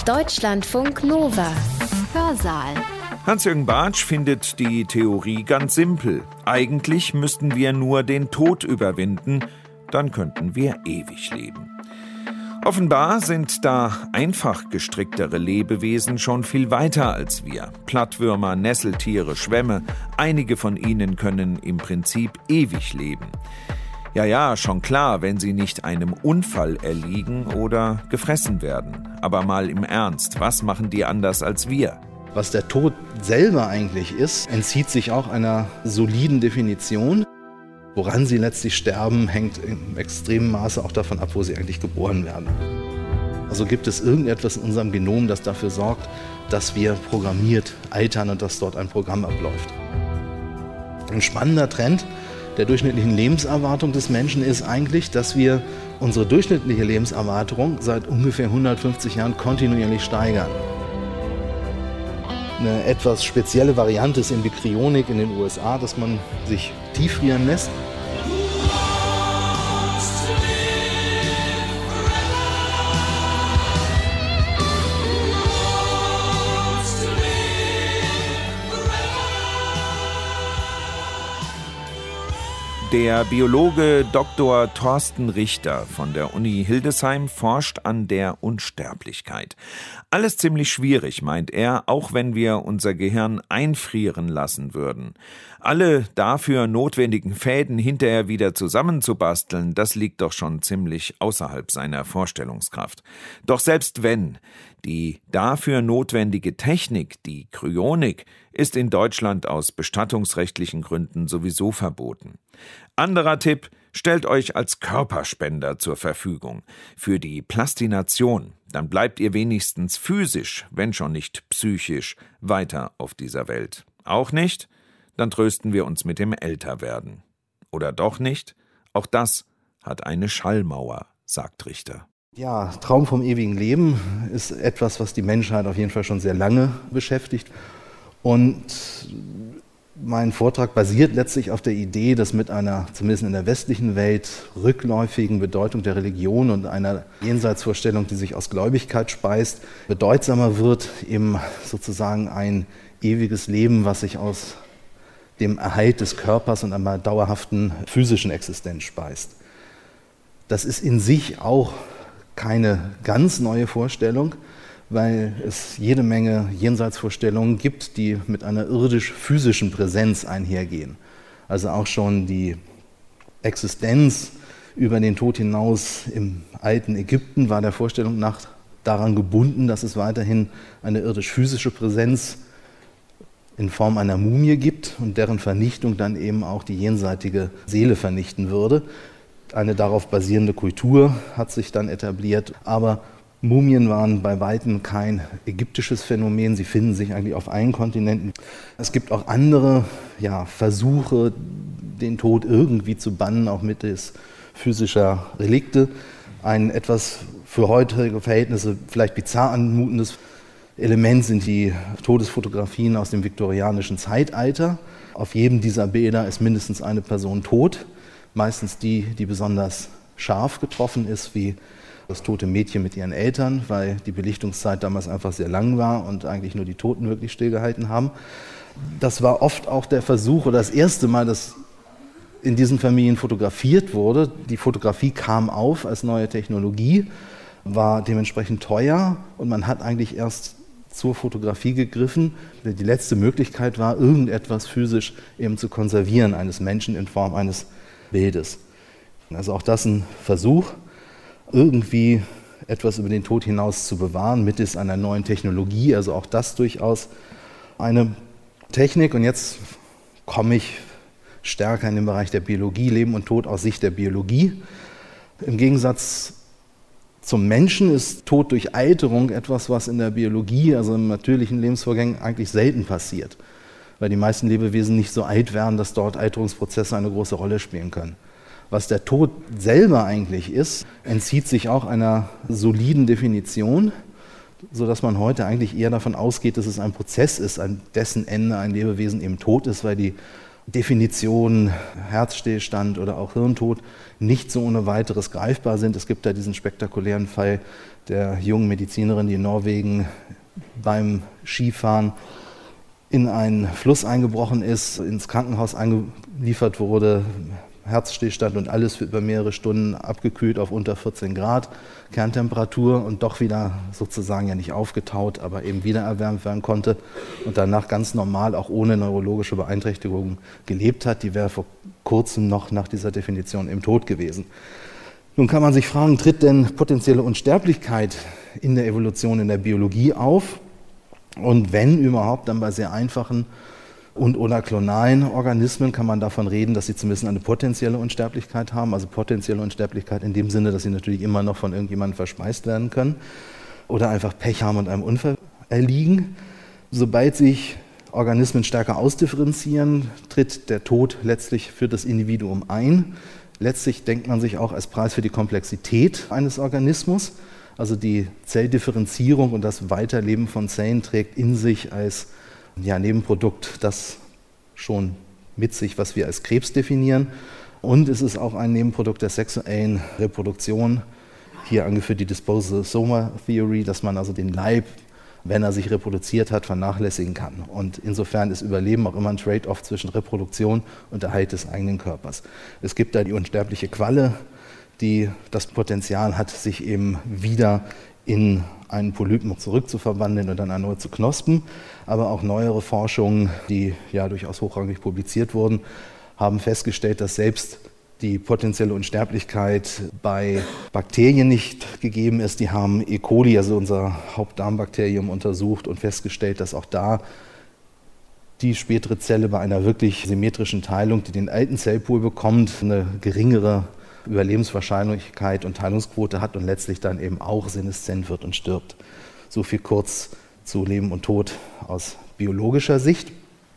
Deutschlandfunk Nova. Hörsaal. Hans-Jürgen Bartsch findet die Theorie ganz simpel. Eigentlich müssten wir nur den Tod überwinden, dann könnten wir ewig leben. Offenbar sind da einfach gestricktere Lebewesen schon viel weiter als wir. Plattwürmer, Nesseltiere, Schwämme, einige von ihnen können im Prinzip ewig leben. Ja, schon klar, wenn sie nicht einem Unfall erliegen oder gefressen werden. Aber mal im Ernst, was machen die anders als wir? Was der Tod selber eigentlich ist, entzieht sich auch einer soliden Definition. Woran sie letztlich sterben, hängt im extremen Maße auch davon ab, wo sie eigentlich geboren werden. Also gibt es irgendetwas in unserem Genom, das dafür sorgt, dass wir programmiert altern und dass dort ein Programm abläuft. Ein spannender Trend der durchschnittlichen Lebenserwartung des Menschen ist eigentlich, dass wir unsere durchschnittliche Lebenserwartung seit ungefähr 150 Jahren kontinuierlich steigern. Eine etwas spezielle Variante ist Embryonik in den USA, dass man sich tieffrieren lässt. Der Biologe Dr. Thorsten Richter von der Uni Hildesheim forscht an der Unsterblichkeit. Alles ziemlich schwierig, meint er, auch wenn wir unser Gehirn einfrieren lassen würden. Alle dafür notwendigen Fäden hinterher wieder zusammenzubasteln, das liegt doch schon ziemlich außerhalb seiner Vorstellungskraft. Doch selbst wenn, die dafür notwendige Technik, die Kryonik, ist in Deutschland aus bestattungsrechtlichen Gründen sowieso verboten. Anderer Tipp: stellt euch als Körperspender zur Verfügung für die Plastination. Dann bleibt ihr wenigstens physisch, wenn schon nicht psychisch, weiter auf dieser Welt. Auch nicht? Dann trösten wir uns mit dem Älterwerden. Oder doch nicht? Auch das hat eine Schallmauer, sagt Richter. Ja, Traum vom ewigen Leben ist etwas, was die Menschheit auf jeden Fall schon sehr lange beschäftigt. Und mein Vortrag basiert letztlich auf der Idee, dass mit einer, zumindest in der westlichen Welt, rückläufigen Bedeutung der Religion und einer Jenseitsvorstellung, die sich aus Gläubigkeit speist, bedeutsamer wird eben sozusagen ein ewiges Leben, was sich aus dem Erhalt des Körpers und einer dauerhaften physischen Existenz speist. Das ist in sich auch keine ganz neue Vorstellung, weil es jede Menge Jenseitsvorstellungen gibt, die mit einer irdisch-physischen Präsenz einhergehen. Also auch schon die Existenz über den Tod hinaus im alten Ägypten war der Vorstellung nach daran gebunden, dass es weiterhin eine irdisch-physische Präsenz in Form einer Mumie gibt und deren Vernichtung dann eben auch die jenseitige Seele vernichten würde. Eine darauf basierende Kultur hat sich dann etabliert, aber Mumien waren bei weitem kein ägyptisches Phänomen, sie finden sich eigentlich auf allen Kontinenten. Es gibt auch andere Versuche, den Tod irgendwie zu bannen, auch mittels physischer Relikte. Ein etwas für heutige Verhältnisse vielleicht bizarr anmutendes Element sind die Todesfotografien aus dem viktorianischen Zeitalter. Auf jedem dieser Bilder ist mindestens eine Person tot, meistens die besonders scharf getroffen ist, wie das tote Mädchen mit ihren Eltern, weil die Belichtungszeit damals einfach sehr lang war und eigentlich nur die Toten wirklich stillgehalten haben. Das war oft auch der Versuch oder das erste Mal, dass in diesen Familien fotografiert wurde. Die Fotografie kam auf als neue Technologie, war dementsprechend teuer und man hat eigentlich erst zur Fotografie gegriffen. Die letzte Möglichkeit war, irgendetwas physisch eben zu konservieren, eines Menschen in Form eines Bildes. Also auch das ein Versuch, irgendwie etwas über den Tod hinaus zu bewahren, mittels einer neuen Technologie, also auch das durchaus eine Technik. Und jetzt komme ich stärker in den Bereich der Biologie, Leben und Tod aus Sicht der Biologie. Im Gegensatz zum Menschen ist Tod durch Alterung etwas, was in der Biologie, also im natürlichen Lebensvorgängen, eigentlich selten passiert, weil die meisten Lebewesen nicht so alt werden, dass dort Alterungsprozesse eine große Rolle spielen können. Was der Tod selber eigentlich ist, entzieht sich auch einer soliden Definition, sodass man heute eigentlich eher davon ausgeht, dass es ein Prozess ist, an dessen Ende ein Lebewesen eben tot ist, weil die Definitionen, Herzstillstand oder auch Hirntod nicht so ohne weiteres greifbar sind. Es gibt da diesen spektakulären Fall der jungen Medizinerin, die in Norwegen beim Skifahren in einen Fluss eingebrochen ist, ins Krankenhaus eingeliefert wurde, Herzstillstand und alles für über mehrere Stunden abgekühlt auf unter 14 Grad Kerntemperatur und doch wieder sozusagen ja nicht aufgetaut, aber eben wieder erwärmt werden konnte und danach ganz normal auch ohne neurologische Beeinträchtigung gelebt hat. Die wäre vor kurzem noch nach dieser Definition im Tod gewesen. Nun kann man sich fragen, tritt denn potenzielle Unsterblichkeit in der Evolution, in der Biologie auf? Und wenn überhaupt, dann bei sehr einfachen und oder klonalen Organismen kann man davon reden, dass sie zumindest eine potenzielle Unsterblichkeit haben. Also potenzielle Unsterblichkeit in dem Sinne, dass sie natürlich immer noch von irgendjemandem verspeist werden können oder einfach Pech haben und einem Unfall erliegen. Sobald sich Organismen stärker ausdifferenzieren, tritt der Tod letztlich für das Individuum ein. Letztlich denkt man sich auch als Preis für die Komplexität eines Organismus. Also die Zelldifferenzierung und das Weiterleben von Zellen trägt in sich als Nebenprodukt das schon mit sich, was wir als Krebs definieren. Und es ist auch ein Nebenprodukt der sexuellen Reproduktion. Hier angeführt die Disposal-Soma Theory, dass man also den Leib, wenn er sich reproduziert hat, vernachlässigen kann. Und insofern ist Überleben auch immer ein Trade-off zwischen Reproduktion und Erhalt des eigenen Körpers. Es gibt da die unsterbliche Qualle, die das Potenzial hat, sich eben wieder in einen Polypen zurückzuverwandeln und dann erneut zu knospen. Aber auch neuere Forschungen, die ja durchaus hochrangig publiziert wurden, haben festgestellt, dass selbst die potenzielle Unsterblichkeit bei Bakterien nicht gegeben ist. Die haben E. coli, also unser Hauptdarmbakterium, untersucht und festgestellt, dass auch da die spätere Zelle bei einer wirklich symmetrischen Teilung, die den alten Zellpool bekommt, eine geringere Überlebenswahrscheinlichkeit und Teilungsquote hat und letztlich dann eben auch seneszent wird und stirbt. So viel kurz zu Leben und Tod aus biologischer Sicht.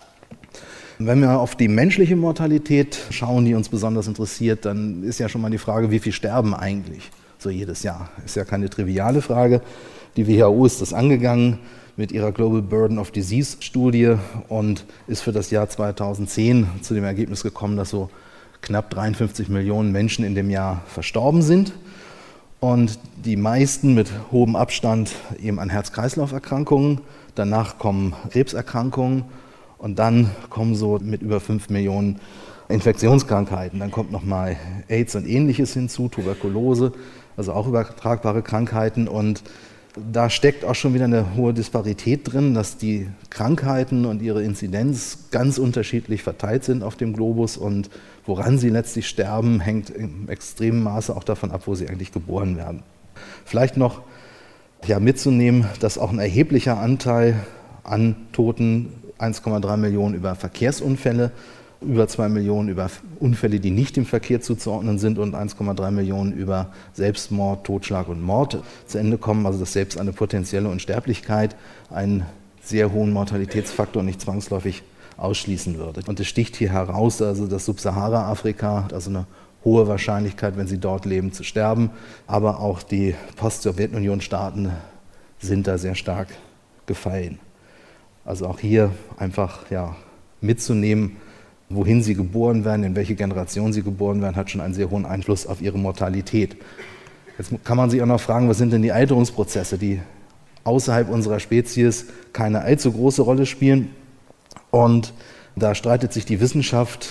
Wenn wir auf die menschliche Mortalität schauen, die uns besonders interessiert, dann ist ja schon mal die Frage, wie viel sterben eigentlich so jedes Jahr? Ist ja keine triviale Frage. Die WHO ist das angegangen mit ihrer Global Burden of Disease Studie und ist für das Jahr 2010 zu dem Ergebnis gekommen, dass so knapp 53 Millionen Menschen in dem Jahr verstorben sind und die meisten mit hohem Abstand eben an Herz-Kreislauf-Erkrankungen. Danach kommen Krebserkrankungen und dann kommen so mit über 5 Millionen Infektionskrankheiten. Dann kommt nochmal AIDS und Ähnliches hinzu, Tuberkulose, also auch übertragbare Krankheiten. Und da steckt auch schon wieder eine hohe Disparität drin, dass die Krankheiten und ihre Inzidenz ganz unterschiedlich verteilt sind auf dem Globus und woran sie letztlich sterben, hängt im extremen Maße auch davon ab, wo sie eigentlich geboren werden. Vielleicht noch mitzunehmen, dass auch ein erheblicher Anteil an Toten, 1,3 Millionen über Verkehrsunfälle, über 2 Millionen über Unfälle, die nicht dem Verkehr zuzuordnen sind und 1,3 Millionen über Selbstmord, Totschlag und Mord zu Ende kommen. Also dass selbst eine potenzielle Unsterblichkeit einen sehr hohen Mortalitätsfaktor nicht zwangsläufig ausschließen würde. Und es sticht hier heraus, also das Subsahara-Afrika hat also eine hohe Wahrscheinlichkeit, wenn sie dort leben, zu sterben. Aber auch die Post-Sowjetunion-Staaten sind da sehr stark gefallen. Also auch hier einfach mitzunehmen, wohin sie geboren werden, in welche Generation sie geboren werden, hat schon einen sehr hohen Einfluss auf ihre Mortalität. Jetzt kann man sich auch noch fragen, was sind denn die Alterungsprozesse, die außerhalb unserer Spezies keine allzu große Rolle spielen. Und da streitet sich die Wissenschaft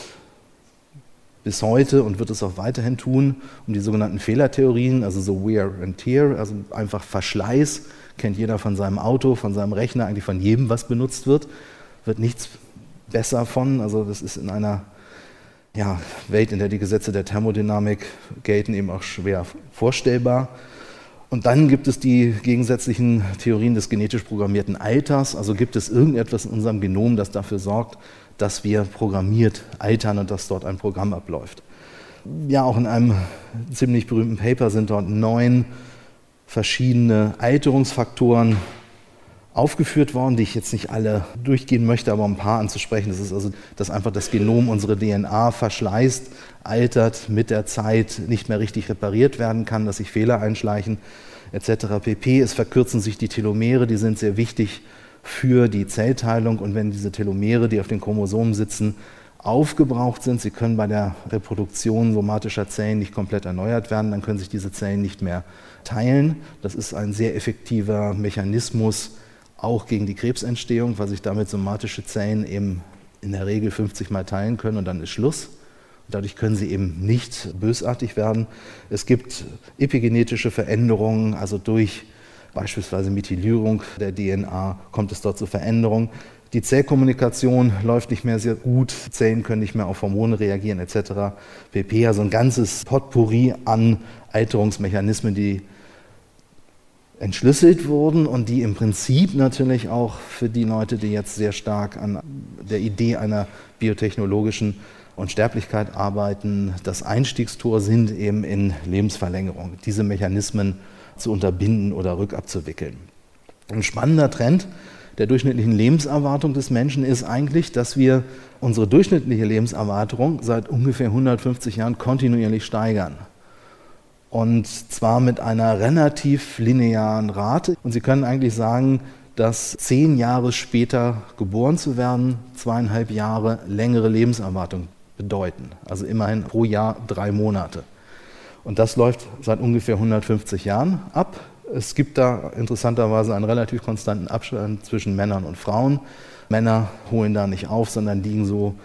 bis heute und wird es auch weiterhin tun, um die sogenannten Fehlertheorien, also so Wear and Tear, also einfach Verschleiß, kennt jeder von seinem Auto, von seinem Rechner, eigentlich von jedem, was benutzt wird nichts besser von. Also das ist in einer Welt, in der die Gesetze der Thermodynamik gelten, eben auch schwer vorstellbar. Und dann gibt es die gegensätzlichen Theorien des genetisch programmierten Alters. Also gibt es irgendetwas in unserem Genom, das dafür sorgt, dass wir programmiert altern und dass dort ein Programm abläuft. Ja, auch in einem ziemlich berühmten Paper sind dort 9 verschiedene Alterungsfaktoren aufgeführt worden, die ich jetzt nicht alle durchgehen möchte, aber um ein paar anzusprechen. Das ist also, dass einfach das Genom, unsere DNA verschleißt, altert, mit der Zeit nicht mehr richtig repariert werden kann, dass sich Fehler einschleichen, etc. pp. Es verkürzen sich die Telomere, die sind sehr wichtig für die Zellteilung und wenn diese Telomere, die auf den Chromosomen sitzen, aufgebraucht sind. Sie können bei der Reproduktion somatischer Zellen nicht komplett erneuert werden, dann können sich diese Zellen nicht mehr teilen. Das ist ein sehr effektiver Mechanismus auch gegen die Krebsentstehung, weil sich damit somatische Zellen eben in der Regel 50 Mal teilen können und dann ist Schluss. Dadurch können sie eben nicht bösartig werden. Es gibt epigenetische Veränderungen, also durch beispielsweise Methylierung der DNA kommt es dort zu Veränderungen. Die Zellkommunikation läuft nicht mehr sehr gut, Zellen können nicht mehr auf Hormone reagieren etc. pp. Also ein ganzes Potpourri an Alterungsmechanismen, die entschlüsselt wurden und die im Prinzip natürlich auch für die Leute, die jetzt sehr stark an der Idee einer biotechnologischen Unsterblichkeit arbeiten, das Einstiegstor sind eben in Lebensverlängerung, diese Mechanismen zu unterbinden oder rückabzuwickeln. Ein spannender Trend der durchschnittlichen Lebenserwartung des Menschen ist eigentlich, dass wir unsere durchschnittliche Lebenserwartung seit ungefähr 150 Jahren kontinuierlich steigern. Und zwar mit einer relativ linearen Rate. Und Sie können eigentlich sagen, dass 10 Jahre später geboren zu werden, 2,5 Jahre längere Lebenserwartung bedeuten. Also immerhin pro Jahr 3 Monate. Und das läuft seit ungefähr 150 Jahren ab. Es gibt da interessanterweise einen relativ konstanten Abstand zwischen Männern und Frauen. Männer holen da nicht auf, sondern liegen so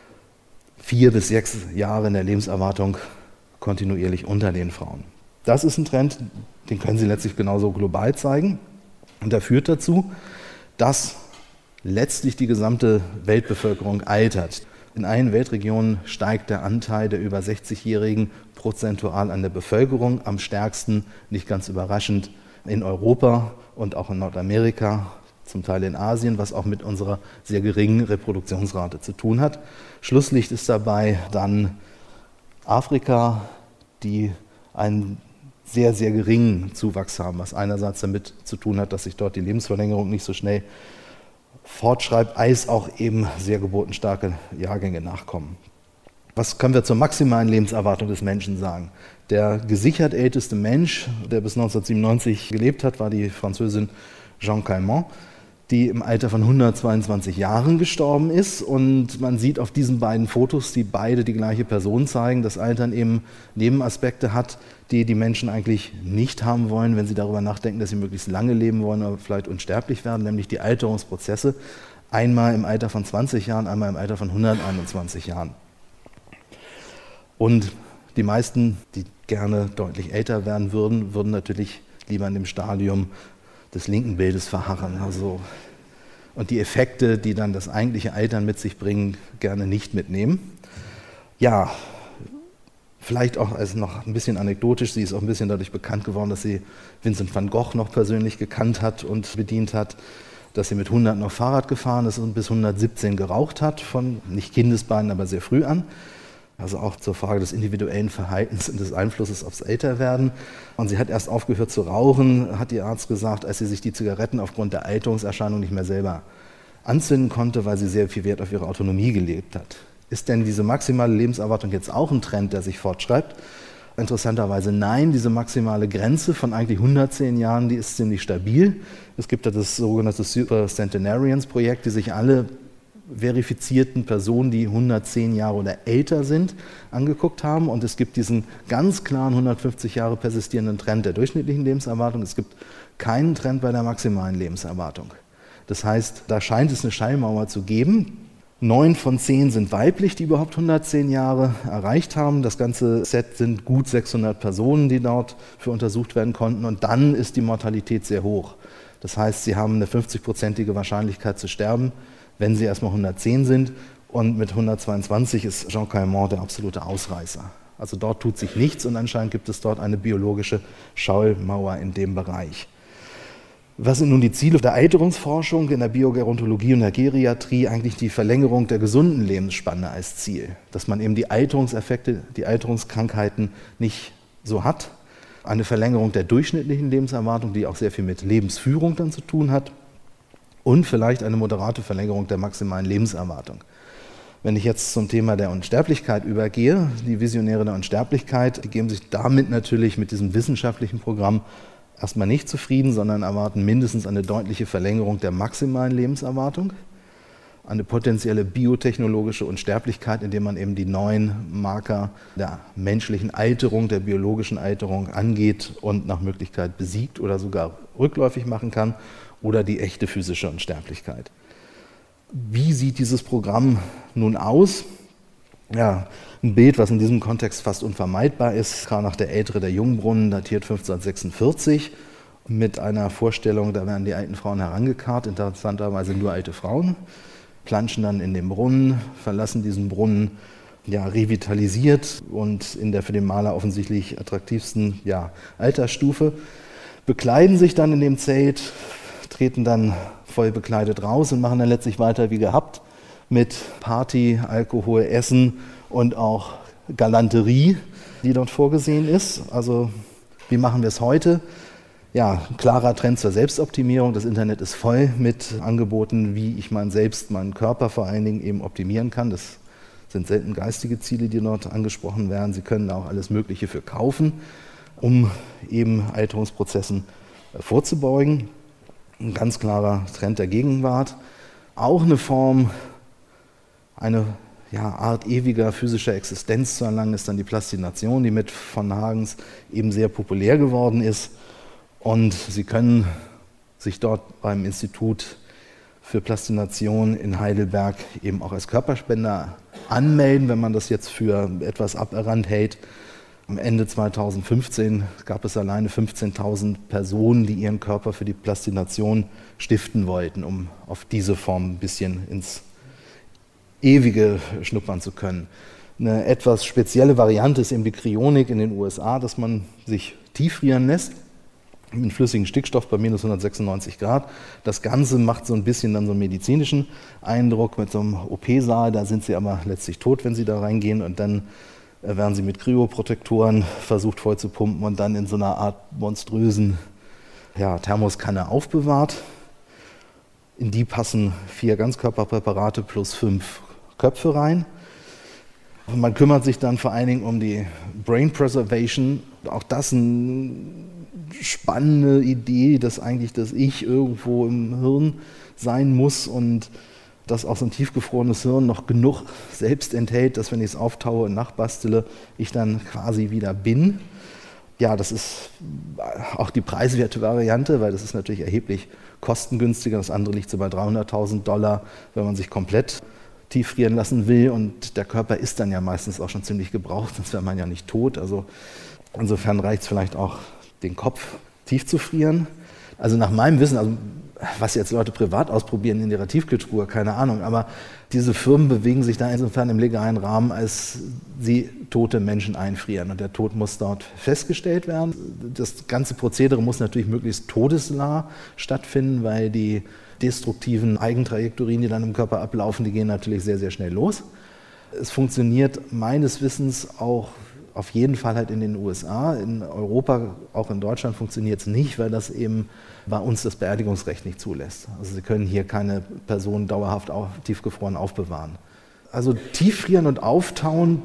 4 bis 6 Jahre in der Lebenserwartung kontinuierlich unter den Frauen. Das ist ein Trend, den können Sie letztlich genauso global zeigen. Und der führt dazu, dass letztlich die gesamte Weltbevölkerung altert. In allen Weltregionen steigt der Anteil der über 60-Jährigen prozentual an der Bevölkerung, am stärksten, nicht ganz überraschend, in Europa und auch in Nordamerika, zum Teil in Asien, was auch mit unserer sehr geringen Reproduktionsrate zu tun hat. Schlusslicht ist dabei dann Afrika, die einen sehr, sehr geringen Zuwachs haben, was einerseits damit zu tun hat, dass sich dort die Lebensverlängerung nicht so schnell fortschreibt, als auch eben sehr geburtenstarke Jahrgänge nachkommen. Was können wir zur maximalen Lebenserwartung des Menschen sagen? Der gesichert älteste Mensch, der bis 1997 gelebt hat, war die Französin Jeanne Calment, die im Alter von 122 Jahren gestorben ist. Und man sieht auf diesen beiden Fotos, die beide die gleiche Person zeigen, dass Altern eben Nebenaspekte hat, die die Menschen eigentlich nicht haben wollen, wenn sie darüber nachdenken, dass sie möglichst lange leben wollen oder vielleicht unsterblich werden, nämlich die Alterungsprozesse. Einmal im Alter von 20 Jahren, einmal im Alter von 121 Jahren. Und die meisten, die gerne deutlich älter werden würden, würden natürlich lieber in dem Stadium des linken Bildes verharren. Und die Effekte, die dann das eigentliche Altern mit sich bringen, gerne nicht mitnehmen. Ja, vielleicht auch als noch ein bisschen anekdotisch, sie ist auch ein bisschen dadurch bekannt geworden, dass sie Vincent van Gogh noch persönlich gekannt hat und bedient hat, dass sie mit 100 noch Fahrrad gefahren ist und bis 117 geraucht hat, von nicht Kindesbeinen, aber sehr früh an. Also auch zur Frage des individuellen Verhaltens und des Einflusses aufs Älterwerden. Und sie hat erst aufgehört zu rauchen, hat ihr Arzt gesagt, als sie sich die Zigaretten aufgrund der Alterungserscheinung nicht mehr selber anzünden konnte, weil sie sehr viel Wert auf ihre Autonomie gelegt hat. Ist denn diese maximale Lebenserwartung jetzt auch ein Trend, der sich fortschreibt? Interessanterweise nein, diese maximale Grenze von eigentlich 110 Jahren, die ist ziemlich stabil. Es gibt ja das sogenannte Super Centenarians-Projekt, die sich alle verifizierten Personen, die 110 Jahre oder älter sind, angeguckt haben. Und es gibt diesen ganz klaren 150 Jahre persistierenden Trend der durchschnittlichen Lebenserwartung. Es gibt keinen Trend bei der maximalen Lebenserwartung. Das heißt, da scheint es eine Schallmauer zu geben. 9 von 10 sind weiblich, die überhaupt 110 Jahre erreicht haben. Das ganze Set sind gut 600 Personen, die dort für untersucht werden konnten. Und dann ist die Mortalität sehr hoch. Das heißt, sie haben eine 50-prozentige Wahrscheinlichkeit zu sterben, wenn sie erstmal 110 sind. Und mit 122 ist Jeanne Calment der absolute Ausreißer. Also dort tut sich nichts und anscheinend gibt es dort eine biologische Schallmauer in dem Bereich. Was sind nun die Ziele der Alterungsforschung in der Biogerontologie und der Geriatrie? Eigentlich die Verlängerung der gesunden Lebensspanne als Ziel. Dass man eben die Alterungseffekte, die Alterungskrankheiten nicht so hat. Eine Verlängerung der durchschnittlichen Lebenserwartung, die auch sehr viel mit Lebensführung dann zu tun hat. Und vielleicht eine moderate Verlängerung der maximalen Lebenserwartung. Wenn ich jetzt zum Thema der Unsterblichkeit übergehe, die Visionäre der Unsterblichkeit, die geben sich damit natürlich mit diesem wissenschaftlichen Programm erstmal nicht zufrieden, sondern erwarten mindestens eine deutliche Verlängerung der maximalen Lebenserwartung. eine potenzielle biotechnologische Unsterblichkeit, indem man eben die neuen Marker der menschlichen Alterung, der biologischen Alterung angeht und nach Möglichkeit besiegt oder sogar rückläufig machen kann, oder die echte physische Unsterblichkeit. Wie sieht dieses Programm nun aus? Ja, ein Bild, was in diesem Kontext fast unvermeidbar ist. Kranach der Ältere der Jungbrunnen, datiert 1546, mit einer Vorstellung, da werden die alten Frauen herangekarrt, interessanterweise nur alte Frauen, planschen dann in den Brunnen, verlassen diesen Brunnen revitalisiert und in der für den Maler offensichtlich attraktivsten Altersstufe, bekleiden sich dann in dem Zelt, treten dann voll bekleidet raus und machen dann letztlich weiter wie gehabt mit Party, Alkohol, Essen und auch Galanterie, die dort vorgesehen ist. Also wie machen wir es heute? Ja, ein klarer Trend zur Selbstoptimierung. Das Internet ist voll mit Angeboten, wie ich meinen Körper vor allen Dingen eben optimieren kann. Das sind selten geistige Ziele, die dort angesprochen werden. Sie können da auch alles Mögliche für kaufen, um eben Alterungsprozessen vorzubeugen. Ein ganz klarer Trend der Gegenwart. Auch eine Form, eine Art ewiger physischer Existenz zu erlangen, ist dann die Plastination, die mit von Hagens eben sehr populär geworden ist. Und Sie können sich dort beim Institut für Plastination in Heidelberg eben auch als Körperspender anmelden, wenn man das jetzt für etwas aberrannt hält. Am Ende 2015 gab es alleine 15.000 Personen, die ihren Körper für die Plastination stiften wollten, um auf diese Form ein bisschen ins Ewige schnuppern zu können. Eine etwas spezielle Variante ist eben die Kryonik in den USA, dass man sich tieffrieren lässt mit flüssigem Stickstoff bei minus 196 Grad. Das Ganze macht so ein bisschen dann so einen medizinischen Eindruck mit so einem OP-Saal. Da sind Sie aber letztlich tot, wenn Sie da reingehen, und dann werden Sie mit Kryoprotektoren versucht voll zu pumpen und dann in so einer Art monströsen Thermoskanne aufbewahrt. In die passen 4 Ganzkörperpräparate plus 5 Köpfe rein. Und man kümmert sich dann vor allen Dingen um die Brain Preservation. Auch das eine spannende Idee, dass eigentlich das Ich irgendwo im Hirn sein muss und dass auch so ein tiefgefrorenes Hirn noch genug selbst enthält, dass, wenn ich es auftaue und nachbastele, ich dann quasi wieder bin. Ja, das ist auch die preiswerte Variante, weil das ist natürlich erheblich kostengünstiger. Das andere liegt so bei $300.000, wenn man sich komplett tieffrieren lassen will, und der Körper ist dann ja meistens auch schon ziemlich gebraucht, sonst wäre man ja nicht tot. Also insofern reicht es vielleicht auch, den Kopf tief zu frieren. Also nach meinem Wissen, also was jetzt Leute privat ausprobieren in ihrer Tiefkühltruhe, keine Ahnung, aber diese Firmen bewegen sich da insofern im legalen Rahmen, als sie tote Menschen einfrieren, und der Tod muss dort festgestellt werden. Das ganze Prozedere muss natürlich möglichst todesnah stattfinden, weil die destruktiven Eigentrajektorien, die dann im Körper ablaufen, die gehen natürlich sehr, sehr schnell los. Es funktioniert meines Wissens auch auf jeden Fall halt in den USA. In Europa, auch in Deutschland funktioniert es nicht, weil das eben bei uns das Beerdigungsrecht nicht zulässt. Also Sie können hier keine Person dauerhaft tiefgefroren aufbewahren. Also tieffrieren und auftauen,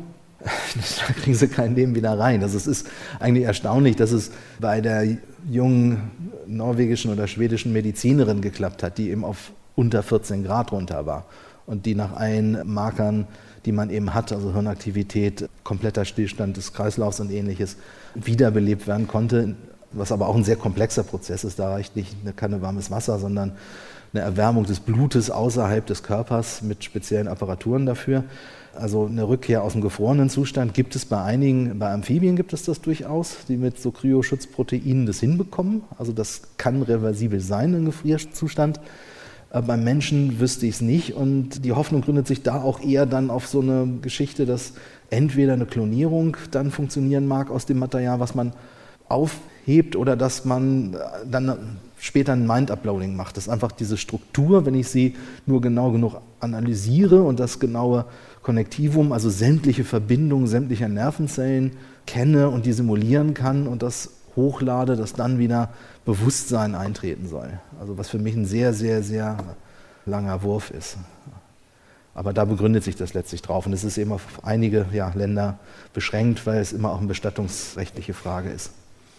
da kriegen Sie kein Leben wieder rein. Also es ist eigentlich erstaunlich, dass es bei der jungen norwegischen oder schwedischen Medizinerin geklappt hat, die eben auf unter 14 Grad runter war und die nach allen Markern, die man eben hat, also Hirnaktivität, kompletter Stillstand des Kreislaufs und Ähnliches, wiederbelebt werden konnte, was aber auch ein sehr komplexer Prozess ist. Da reicht nicht eine Kanne warmes Wasser, sondern eine Erwärmung des Blutes außerhalb des Körpers mit speziellen Apparaturen dafür. Also eine Rückkehr aus dem gefrorenen Zustand gibt es bei Amphibien gibt es das durchaus, die mit so Kryoschutzproteinen das hinbekommen. Also das kann reversibel sein, ein Gefrierzustand. Beim Menschen wüsste ich es nicht, und die Hoffnung gründet sich da auch eher dann auf so eine Geschichte, dass entweder eine Klonierung dann funktionieren mag aus dem Material, was man aufhebt, oder dass man dann später ein Mind-Uploading macht. Das ist einfach diese Struktur, wenn ich sie nur genau genug analysiere und das genaue Konnektivum, also sämtliche Verbindungen sämtlicher Nervenzellen kenne und die simulieren kann und das hochlade, dass dann wieder Bewusstsein eintreten soll. Also was für mich ein sehr, sehr, sehr langer Wurf ist. Aber da begründet sich das letztlich drauf. Und es ist eben auf einige Länder beschränkt, weil es immer auch eine bestattungsrechtliche Frage ist.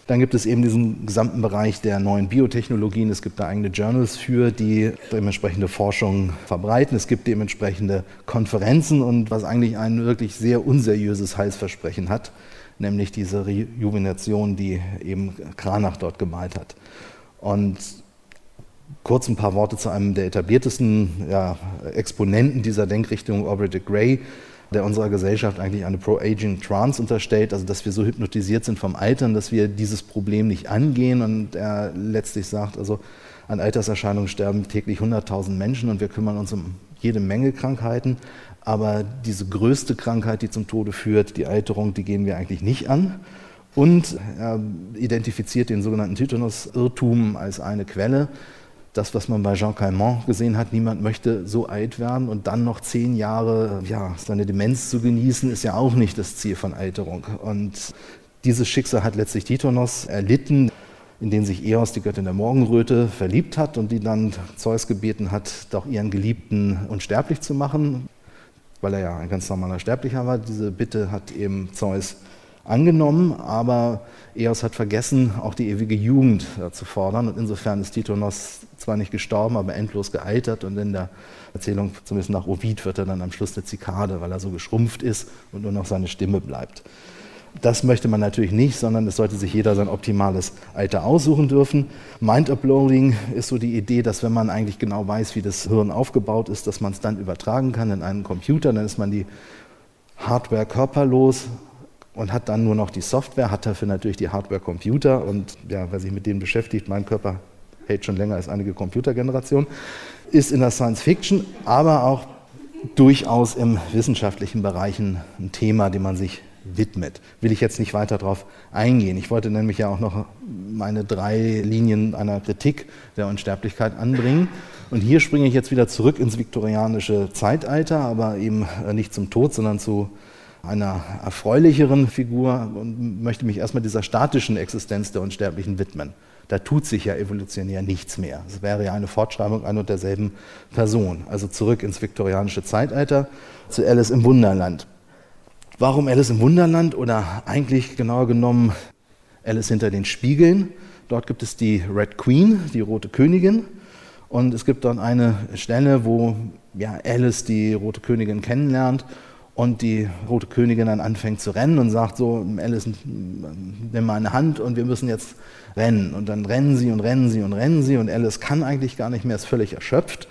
Dann gibt es eben diesen gesamten Bereich der neuen Biotechnologien. Es gibt da eigene Journals für, die dementsprechende Forschung verbreiten. Es gibt dementsprechende Konferenzen und was eigentlich ein wirklich sehr unseriöses Heilsversprechen hat, nämlich diese Rejuvenation, die eben Cranach dort gemalt hat. Und kurz ein paar Worte zu einem der etabliertesten Exponenten dieser Denkrichtung, Aubrey de Grey, der unserer Gesellschaft eigentlich eine Pro-Aging Trance unterstellt, also dass wir so hypnotisiert sind vom Altern, dass wir dieses Problem nicht angehen. Und er letztlich sagt, also an Alterserscheinungen sterben täglich 100.000 Menschen und wir kümmern uns um jede Menge Krankheiten. Aber diese größte Krankheit, die zum Tode führt, die Alterung, die gehen wir eigentlich nicht an. Und er identifiziert den sogenannten Tetanus-Irrtum als eine Quelle. Das, was man bei Jean Calment gesehen hat, niemand möchte so alt werden und dann noch 10 Jahre seine Demenz zu genießen, ist ja auch nicht das Ziel von Alterung. Und dieses Schicksal hat letztlich Tetanus erlitten, in den sich Eos, die Göttin der Morgenröte, verliebt hat und die dann Zeus gebeten hat, doch ihren Geliebten unsterblich zu machen, weil er ja ein ganz normaler Sterblicher war. Diese Bitte hat eben Zeus angenommen, aber Eos hat vergessen, auch die ewige Jugend zu fordern. Und insofern ist Tetanus zwar nicht gestorben, aber endlos gealtert. Und in der Erzählung, zumindest nach Ovid, wird er dann am Schluss eine Zikade, weil er so geschrumpft ist und nur noch seine Stimme bleibt. Das möchte man natürlich nicht, sondern es sollte sich jeder sein optimales Alter aussuchen dürfen. Mind-Uploading ist so die Idee, dass wenn man eigentlich genau weiß, wie das Hirn aufgebaut ist, dass man es dann übertragen kann in einen Computer. Dann ist man die Hardware körperlos und hat dann nur noch die Software, hat dafür natürlich die Hardware-Computer. Und wer sich mit denen beschäftigt, mein Körper hält schon länger als einige Computergenerationen, ist in der Science-Fiction, aber auch durchaus im wissenschaftlichen Bereich ein Thema, dem man sich widmet. Will ich jetzt nicht weiter darauf eingehen. Ich wollte nämlich ja auch noch meine 3 Linien einer Kritik der Unsterblichkeit anbringen. Und hier springe ich jetzt wieder zurück ins viktorianische Zeitalter, aber eben nicht zum Tod, sondern zu einer erfreulicheren Figur und möchte mich erstmal dieser statischen Existenz der Unsterblichen widmen. Da tut sich ja evolutionär nichts mehr. Es wäre ja eine Fortschreibung einer und derselben Person. Also zurück ins viktorianische Zeitalter, zu Alice im Wunderland. Warum Alice im Wunderland oder eigentlich genauer genommen Alice hinter den Spiegeln? Dort gibt es die Red Queen, die Rote Königin. Und es gibt dort eine Stelle, wo Alice die Rote Königin kennenlernt und die Rote Königin dann anfängt zu rennen und sagt so, Alice, nimm meine Hand und wir müssen jetzt rennen. Und dann rennen sie und rennen sie und rennen sie und Alice kann eigentlich gar nicht mehr, ist völlig erschöpft.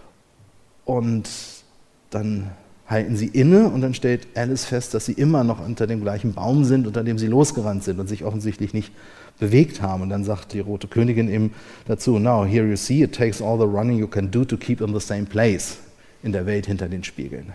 Und dann halten sie inne und dann stellt Alice fest, dass sie immer noch unter dem gleichen Baum sind, unter dem sie losgerannt sind und sich offensichtlich nicht bewegt haben. Und dann sagt die Rote Königin eben dazu, now here you see, it takes all the running you can do to keep in the same place, in der Welt hinter den Spiegeln.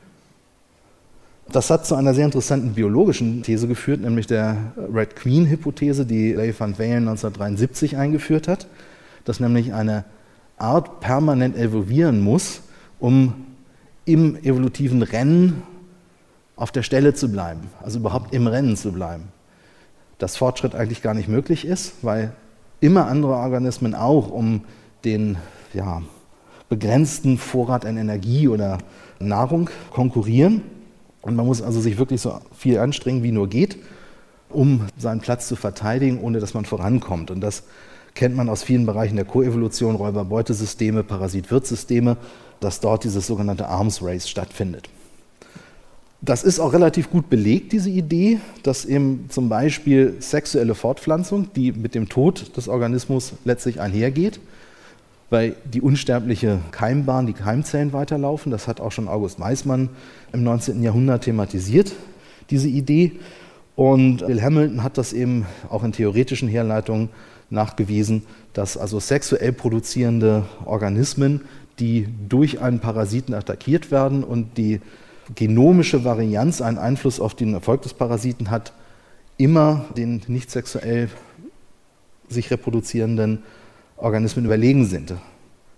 Das hat zu einer sehr interessanten biologischen These geführt, nämlich der Red Queen-Hypothese, die Leigh van Valen 1973 eingeführt hat, dass nämlich eine Art permanent evolvieren muss, um im evolutiven Rennen auf der Stelle zu bleiben, also überhaupt im Rennen zu bleiben. Dass Fortschritt eigentlich gar nicht möglich ist, weil immer andere Organismen auch um den begrenzten Vorrat an Energie oder Nahrung konkurrieren. Und man muss also sich wirklich so viel anstrengen, wie nur geht, um seinen Platz zu verteidigen, ohne dass man vorankommt. Und das kennt man aus vielen Bereichen der Koevolution, Räuber-Beutesysteme, Parasit-Wirt-Systeme, dass dort dieses sogenannte Arms Race stattfindet. Das ist auch relativ gut belegt, diese Idee, dass eben zum Beispiel sexuelle Fortpflanzung, die mit dem Tod des Organismus letztlich einhergeht, weil die unsterbliche Keimbahn, die Keimzellen weiterlaufen. Das hat auch schon August Weismann im 19. Jahrhundert thematisiert, diese Idee. Und Will Hamilton hat das eben auch in theoretischen Herleitungen nachgewiesen, dass also sexuell produzierende Organismen, die durch einen Parasiten attackiert werden und die genomische Varianz einen Einfluss auf den Erfolg des Parasiten hat, immer den nicht sexuell sich reproduzierenden Organismen überlegen sind.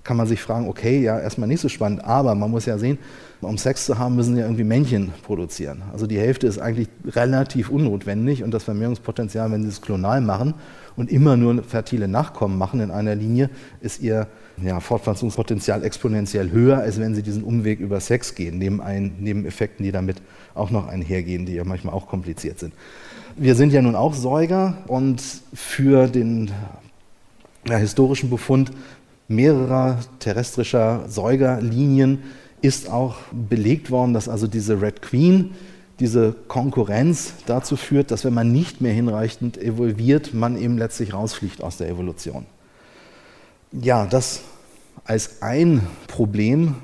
kann man sich fragen, okay, ja, erstmal nicht so spannend, aber man muss ja sehen, um Sex zu haben, müssen ja irgendwie Männchen produzieren. Also die Hälfte ist eigentlich relativ unnotwendig und das Vermehrungspotenzial, wenn sie es klonal machen und immer nur fertile Nachkommen machen in einer Linie, ist ihr Fortpflanzungspotenzial exponentiell höher, als wenn sie diesen Umweg über Sex gehen, neben Nebeneffekten, die damit auch noch einhergehen, die ja manchmal auch kompliziert sind. Wir sind ja nun auch Säuger und für den historischen Befund mehrerer terrestrischer Säugerlinien ist auch belegt worden, dass also diese Red Queen, diese Konkurrenz dazu führt, dass wenn man nicht mehr hinreichend evolviert, man eben letztlich rausfliegt aus der Evolution. Ja, das als ein Problem,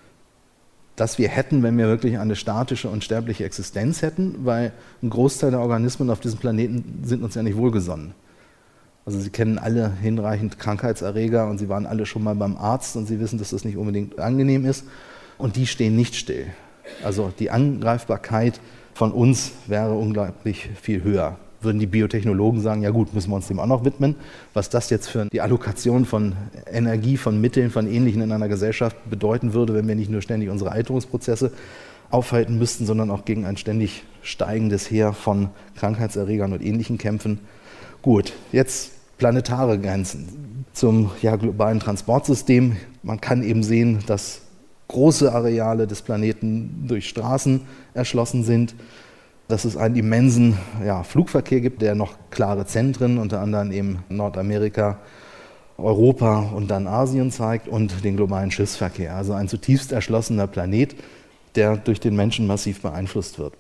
das wir hätten, wenn wir wirklich eine statische und sterbliche Existenz hätten, weil ein Großteil der Organismen auf diesem Planeten sind uns ja nicht wohlgesonnen. Also Sie kennen alle hinreichend Krankheitserreger und Sie waren alle schon mal beim Arzt und Sie wissen, dass das nicht unbedingt angenehm ist. Und die stehen nicht still. Also die Angreifbarkeit von uns wäre unglaublich viel höher. Würden die Biotechnologen sagen, ja gut, müssen wir uns dem auch noch widmen. Was das jetzt für die Allokation von Energie, von Mitteln, von Ähnlichen in einer Gesellschaft bedeuten würde, wenn wir nicht nur ständig unsere Alterungsprozesse aufhalten müssten, sondern auch gegen ein ständig steigendes Heer von Krankheitserregern und Ähnlichen kämpfen. Gut, jetzt planetare Grenzen zum globalen Transportsystem. Man kann eben sehen, dass große Areale des Planeten durch Straßen erschlossen sind, dass es einen immensen Flugverkehr gibt, der noch klare Zentren, unter anderem eben Nordamerika, Europa und dann Asien zeigt und den globalen Schiffsverkehr. Also ein zutiefst erschlossener Planet, der durch den Menschen massiv beeinflusst wird.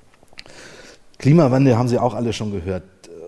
Klimawandel haben Sie auch alle schon gehört.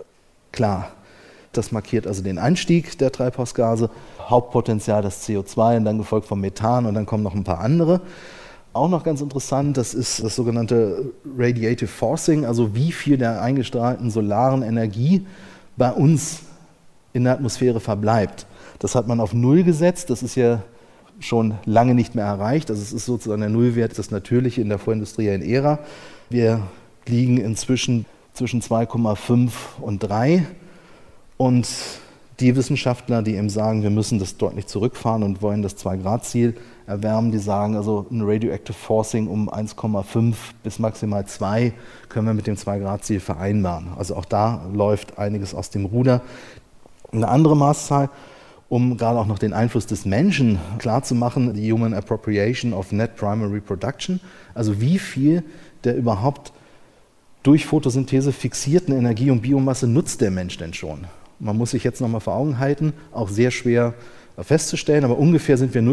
Klar, das markiert also den Einstieg der Treibhausgase, Hauptpotenzial das CO2 und dann gefolgt vom Methan und dann kommen noch ein paar andere. Auch noch ganz interessant, das ist das sogenannte Radiative Forcing, also wie viel der eingestrahlten solaren Energie bei uns in der Atmosphäre verbleibt. Das hat man auf 0 gesetzt, das ist ja schon lange nicht mehr erreicht, also es ist sozusagen der Nullwert, das Natürliche in der vorindustriellen Ära. Wir liegen inzwischen zwischen 2,5 und 3 und die Wissenschaftler, die eben sagen, wir müssen das deutlich zurückfahren und wollen das 2-Grad-Ziel erwärmen, die sagen also ein Radioactive Forcing um 1,5 bis maximal 2 können wir mit dem 2-Grad-Ziel vereinbaren. Also auch da läuft einiges aus dem Ruder. Eine andere Maßzahl, um gerade auch noch den Einfluss des Menschen klarzumachen, die Human Appropriation of Net Primary Production, also wie viel der überhaupt durch Photosynthese fixierten Energie und Biomasse nutzt der Mensch denn schon? Man muss sich jetzt nochmal vor Augen halten, auch sehr schwer festzustellen, aber ungefähr sind wir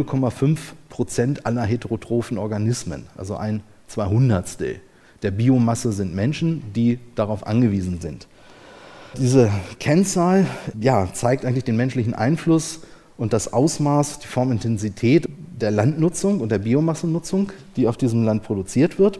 0,5% aller heterotrophen Organismen, also ein 200stel der Biomasse sind Menschen, die darauf angewiesen sind. Diese Kennzahl zeigt eigentlich den menschlichen Einfluss und das Ausmaß, die Formintensität der Landnutzung und der Biomassennutzung, die auf diesem Land produziert wird.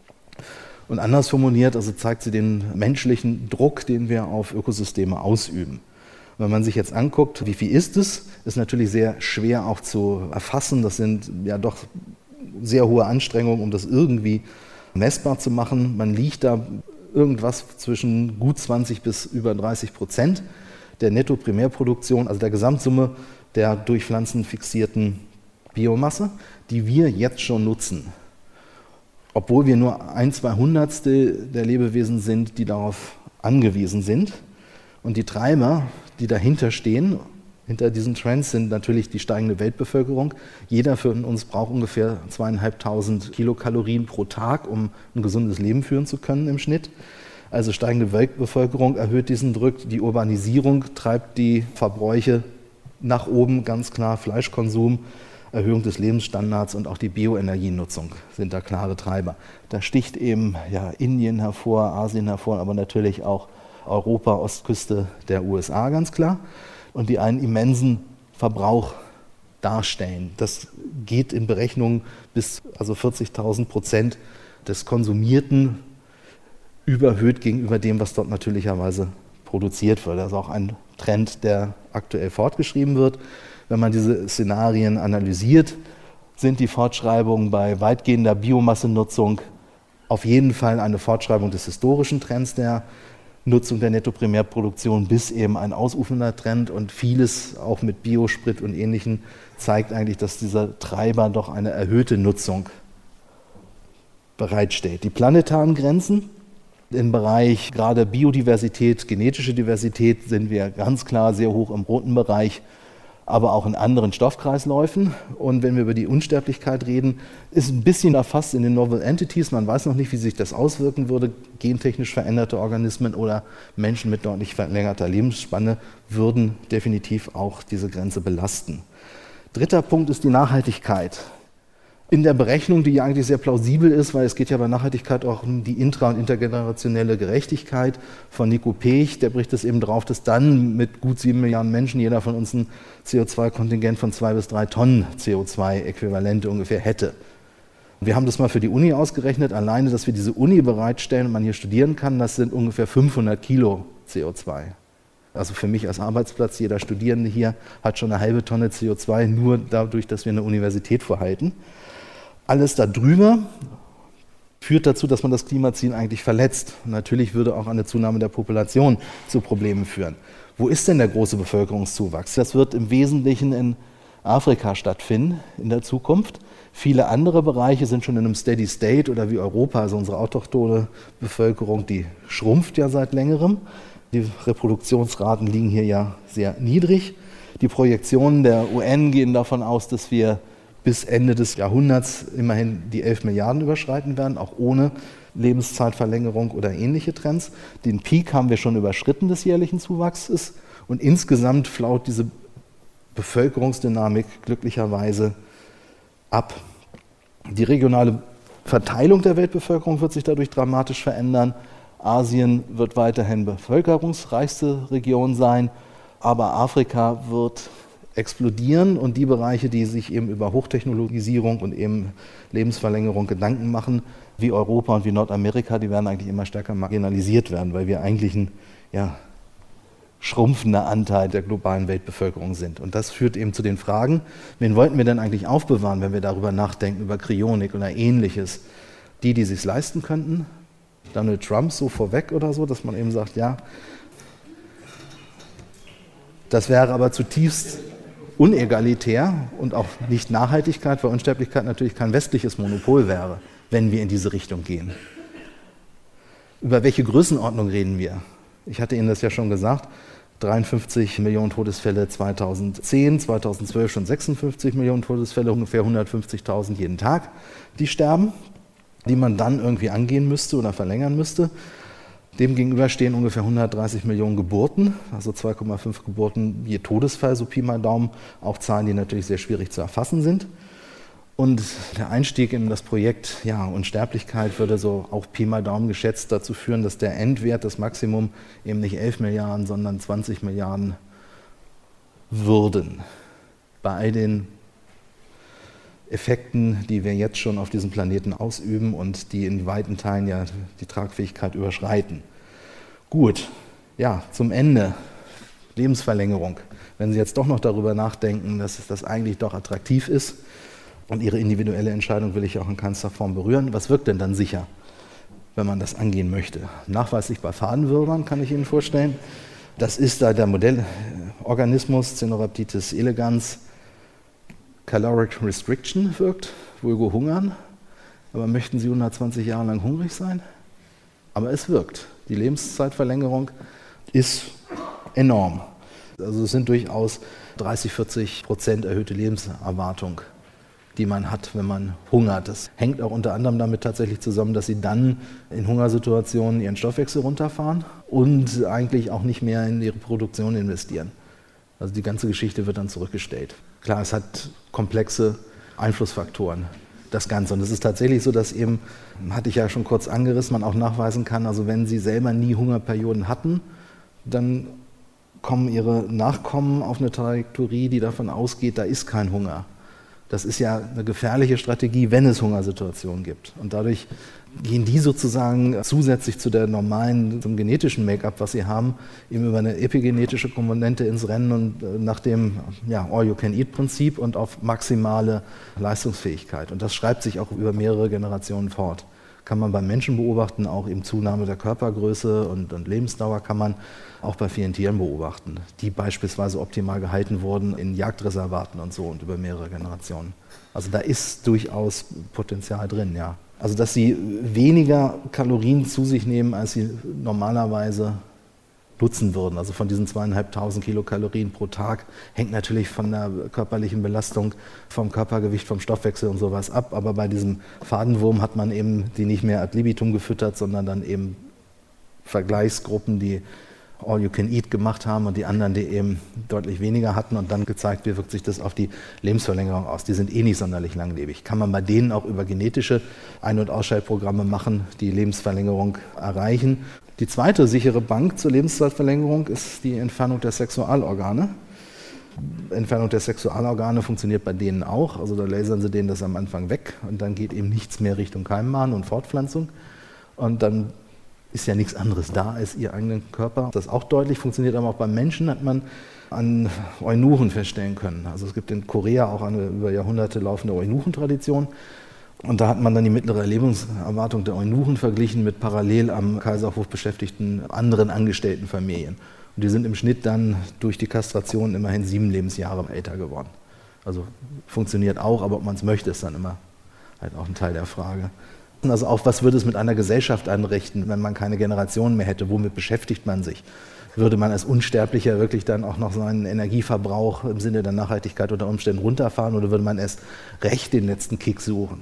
Und anders formuliert, also zeigt sie den menschlichen Druck, den wir auf Ökosysteme ausüben. Wenn man sich jetzt anguckt, wie viel ist es, ist natürlich sehr schwer auch zu erfassen. Das sind doch sehr hohe Anstrengungen, um das irgendwie messbar zu machen. Man liegt da irgendwas zwischen gut 20 bis über 30% der Netto-Primärproduktion, also der Gesamtsumme der durch Pflanzen fixierten Biomasse, die wir jetzt schon nutzen. Obwohl wir nur 1/200stel der Lebewesen sind, die darauf angewiesen sind. Und die Treiber, die dahinter stehen, hinter diesen Trends, sind natürlich die steigende Weltbevölkerung. Jeder von uns braucht ungefähr 2.500 Kilokalorien pro Tag, um ein gesundes Leben führen zu können im Schnitt. Also steigende Weltbevölkerung erhöht diesen Druck. Die Urbanisierung treibt die Verbräuche nach oben, ganz klar Fleischkonsum, Erhöhung des Lebensstandards und auch die Bioenergienutzung sind da klare Treiber. Da sticht eben Indien hervor, Asien hervor, aber natürlich auch Europa, Ostküste der USA ganz klar. Und die einen immensen Verbrauch darstellen. Das geht in Berechnungen bis 40.000% des Konsumierten überhöht gegenüber dem, was dort natürlicherweise produziert wird. Das ist auch ein Trend, der aktuell fortgeschrieben wird. Wenn man diese Szenarien analysiert, sind die Fortschreibungen bei weitgehender Biomassenutzung auf jeden Fall eine Fortschreibung des historischen Trends der Nutzung der Nettoprimärproduktion bis eben ein ausufernder Trend und vieles auch mit Biosprit und Ähnlichem zeigt eigentlich, dass dieser Treiber doch eine erhöhte Nutzung bereitstellt. Die planetaren Grenzen im Bereich gerade Biodiversität, genetische Diversität sind wir ganz klar sehr hoch im roten Bereich, aber auch in anderen Stoffkreisläufen. Und wenn wir über die Unsterblichkeit reden, ist ein bisschen erfasst in den Novel Entities. Man weiß noch nicht, wie sich das auswirken würde. Gentechnisch veränderte Organismen oder Menschen mit deutlich verlängerter Lebensspanne würden definitiv auch diese Grenze belasten. Dritter Punkt ist die Nachhaltigkeit. In der Berechnung, die ja eigentlich sehr plausibel ist, weil es geht ja bei Nachhaltigkeit auch um die intra- und intergenerationelle Gerechtigkeit von Nico Pech, der bricht es eben drauf, dass dann mit gut 7 Milliarden Menschen jeder von uns ein CO2-Kontingent von 2 bis 3 Tonnen CO2-Äquivalente ungefähr hätte. Wir haben das mal für die Uni ausgerechnet, alleine, dass wir diese Uni bereitstellen und man hier studieren kann, das sind ungefähr 500 Kilo CO2. Also für mich als Arbeitsplatz, jeder Studierende hier hat schon eine halbe Tonne CO2, nur dadurch, dass wir eine Universität vorhalten. Alles darüber führt dazu, dass man das Klimaziel eigentlich verletzt. Und natürlich würde auch eine Zunahme der Population zu Problemen führen. Wo ist denn der große Bevölkerungszuwachs? Das wird im Wesentlichen in Afrika stattfinden in der Zukunft. Viele andere Bereiche sind schon in einem Steady State oder wie Europa, also unsere autochthone Bevölkerung, die schrumpft ja seit längerem. Die Reproduktionsraten liegen hier ja sehr niedrig. Die Projektionen der UN gehen davon aus, dass wir bis Ende des Jahrhunderts immerhin die 11 Milliarden überschreiten werden, auch ohne Lebenszeitverlängerung oder ähnliche Trends. Den Peak haben wir schon überschritten des jährlichen Zuwachses und insgesamt flaut diese Bevölkerungsdynamik glücklicherweise ab. Die regionale Verteilung der Weltbevölkerung wird sich dadurch dramatisch verändern. Asien wird weiterhin bevölkerungsreichste Region sein, aber Afrika wird explodieren und die Bereiche, die sich eben über Hochtechnologisierung und eben Lebensverlängerung Gedanken machen, wie Europa und wie Nordamerika, die werden eigentlich immer stärker marginalisiert werden, weil wir eigentlich ein schrumpfender Anteil der globalen Weltbevölkerung sind. Und das führt eben zu den Fragen, wen wollten wir denn eigentlich aufbewahren, wenn wir darüber nachdenken, über Kryonik oder Ähnliches? Die es sich leisten könnten, Donald Trump so vorweg oder so, dass man eben sagt, ja, das wäre aber zutiefst unegalitär und auch nicht Nachhaltigkeit, weil Unsterblichkeit natürlich kein westliches Monopol wäre, wenn wir in diese Richtung gehen. Über welche Größenordnung reden wir? Ich hatte Ihnen das ja schon gesagt, 53 Millionen Todesfälle 2010, 2012 schon 56 Millionen Todesfälle, ungefähr 150.000 jeden Tag, die sterben, die man dann irgendwie angehen müsste oder verlängern müsste. Demgegenüber stehen ungefähr 130 Millionen Geburten, also 2,5 Geburten je Todesfall, so Pi mal Daumen, auch Zahlen, die natürlich sehr schwierig zu erfassen sind. Und der Einstieg in das Projekt Unsterblichkeit würde so auch Pi mal Daumen geschätzt dazu führen, dass der Endwert, das Maximum, eben nicht 11 Milliarden, sondern 20 Milliarden würden. Bei all den Effekten, die wir jetzt schon auf diesem Planeten ausüben und die in weiten Teilen ja die Tragfähigkeit überschreiten. Gut, zum Ende. Lebensverlängerung. Wenn Sie jetzt doch noch darüber nachdenken, dass das eigentlich doch attraktiv ist und Ihre individuelle Entscheidung will ich auch in keinster Form berühren, was wirkt denn dann sicher, wenn man das angehen möchte? Nachweislich bei Fadenwürmern kann ich Ihnen vorstellen. Das ist da der Modellorganismus Caenorhabditis elegans. Caloric Restriction wirkt, vulgo hungern, aber möchten Sie 120 Jahre lang hungrig sein? Aber es wirkt. Die Lebenszeitverlängerung ist enorm. Also es sind durchaus 30-40% erhöhte Lebenserwartung, die man hat, wenn man hungert. Das hängt auch unter anderem damit tatsächlich zusammen, dass Sie dann in Hungersituationen Ihren Stoffwechsel runterfahren und eigentlich auch nicht mehr in Ihre Produktion investieren. Also die ganze Geschichte wird dann zurückgestellt. Klar, es hat komplexe Einflussfaktoren, das Ganze. Und es ist tatsächlich so, dass eben, hatte ich ja schon kurz angerissen, man auch nachweisen kann, also wenn Sie selber nie Hungerperioden hatten, dann kommen Ihre Nachkommen auf eine Trajektorie, die davon ausgeht, da ist kein Hunger. Das ist ja eine gefährliche Strategie, wenn es Hungersituationen gibt. Und dadurch gehen die sozusagen zusätzlich zu der normalen, zum genetischen Make-up, was sie haben, eben über eine epigenetische Komponente ins Rennen und nach dem All-You-Can-Eat-Prinzip und auf maximale Leistungsfähigkeit. Und das schreibt sich auch über mehrere Generationen fort. kann man beim Menschen beobachten, auch eben Zunahme der Körpergröße und Lebensdauer kann man auch bei vielen Tieren beobachten, die beispielsweise optimal gehalten wurden in Jagdreservaten und so und über mehrere Generationen. Also da ist durchaus Potenzial drin, ja. Also dass sie weniger Kalorien zu sich nehmen, als sie normalerweise nutzen würden. Also von diesen 2.500 Kilokalorien pro Tag hängt natürlich von der körperlichen Belastung, vom Körpergewicht, vom Stoffwechsel und sowas ab. Aber bei diesem Fadenwurm hat man eben die nicht mehr ad libitum gefüttert, sondern dann eben Vergleichsgruppen, die All You Can Eat gemacht haben und die anderen, die eben deutlich weniger hatten und dann gezeigt, wie wirkt sich das auf die Lebensverlängerung aus. Die sind eh nicht sonderlich langlebig. Kann man bei denen auch über genetische Ein- und Ausscheidprogramme machen, die Lebensverlängerung erreichen. Die zweite sichere Bank zur Lebenszeitverlängerung ist die Entfernung der Sexualorgane. Entfernung der Sexualorgane funktioniert bei denen auch. Also da lasern sie denen das am Anfang weg und dann geht eben nichts mehr Richtung Keimbahn und Fortpflanzung. Und dann ist ja nichts anderes da als ihr eigenen Körper. Das auch deutlich funktioniert, aber auch beim Menschen hat man an Eunuchen feststellen können. Also es gibt in Korea auch eine über Jahrhunderte laufende Eunuchentradition. Und da hat man dann die mittlere Lebenserwartung der Eunuchen verglichen mit parallel am Kaiserhof beschäftigten anderen Angestelltenfamilien. Und die sind im Schnitt dann durch die Kastration immerhin 7 Lebensjahre älter geworden. Also funktioniert auch, aber ob man es möchte, ist dann immer halt auch ein Teil der Frage. Also auch, was würde es mit einer Gesellschaft anrichten, wenn man keine Generationen mehr hätte? Womit beschäftigt man sich? Würde man als Unsterblicher wirklich dann auch noch seinen Energieverbrauch im Sinne der Nachhaltigkeit unter Umständen runterfahren oder würde man erst recht den letzten Kick suchen?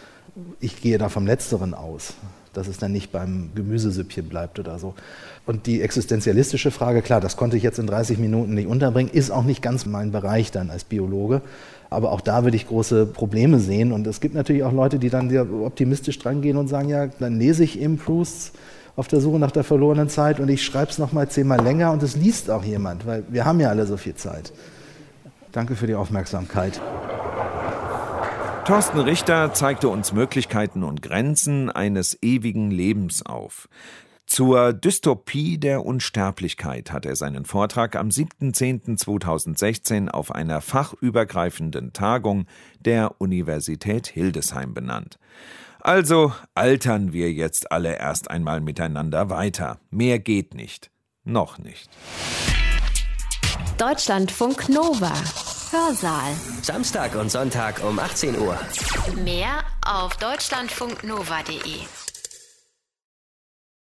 Ich gehe da vom Letzteren aus, dass es dann nicht beim Gemüsesüppchen bleibt oder so. Und die existenzialistische Frage, klar, das konnte ich jetzt in 30 Minuten nicht unterbringen, ist auch nicht ganz mein Bereich dann als Biologe. Aber auch da würde ich große Probleme sehen. Und es gibt natürlich auch Leute, die dann sehr optimistisch dran gehen und sagen, ja, dann lese ich eben Prousts auf der Suche nach der verlorenen Zeit und ich schreibe es nochmal 10-mal länger und es liest auch jemand, weil wir haben ja alle so viel Zeit. Danke für die Aufmerksamkeit. Thorsten Richter zeigte uns Möglichkeiten und Grenzen eines ewigen Lebens auf. Zur Dystopie der Unsterblichkeit hat er seinen Vortrag am 7.10.2016 auf einer fachübergreifenden Tagung der Universität Hildesheim benannt. Also altern wir jetzt alle erst einmal miteinander weiter. Mehr geht nicht. Noch nicht. Deutschlandfunk Nova. Hörsaal. Samstag und Sonntag um 18 Uhr. Mehr auf deutschlandfunknova.de.